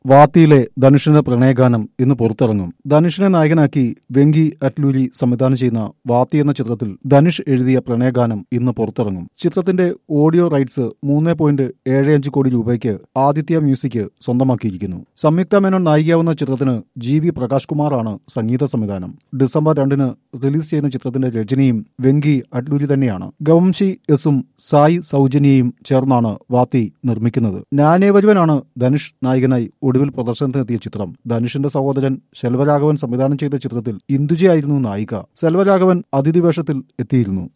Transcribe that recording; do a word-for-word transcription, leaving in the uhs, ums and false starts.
വാത്തിയിലെ ധനുഷിന്റെ പ്രണയഗാനം ഇന്ന് പുറത്തിറങ്ങും. ധനുഷിനെ നായകനാക്കി വെങ്കി അറ്റ്ലൂരി സംവിധാനം ചെയ്യുന്ന വാത്തി എന്ന ചിത്രത്തിൽ ധനുഷ് എഴുതിയ പ്രണയഗാനം ഇന്ന് പുറത്തിറങ്ങും. ചിത്രത്തിന്റെ ഓഡിയോ റൈറ്റ്സ് മൂന്ന് പോയിന്റ് ഏഴ് അഞ്ച് കോടി രൂപയ്ക്ക് ആദിത്യ മ്യൂസിക് സ്വന്തമാക്കിയിരിക്കുന്നു. സംയുക്ത മേനോൻ നായികയാവുന്ന ചിത്രത്തിന് ജി വി പ്രകാശ് കുമാറാണ് സംഗീത സംവിധാനം. ഡിസംബർ രണ്ടിന് റിലീസ് ചെയ്യുന്ന ചിത്രത്തിന്റെ രചനയും വെങ്കി അറ്റ്ലൂരി തന്നെയാണ്. ഗവംശി എസും സായി സൗജന്യയും ചേർന്നാണ് വാത്തി നിർമ്മിക്കുന്നത്. നാനേ വരുവനാണ് ധനുഷ് നായകനായി ഒടുവിൽ പ്രദർശനത്തിനെത്തിയ ചിത്രം. ധനുഷിന്റെ സഹോദരൻ സെൽവരാഘവൻ സംവിധാനം ചെയ്ത ചിത്രത്തിൽ ഇന്ദുജയായിരുന്നു നായിക. സെൽവരാഘവൻ അതിഥി വേഷത്തിൽ എത്തിയിരുന്നു.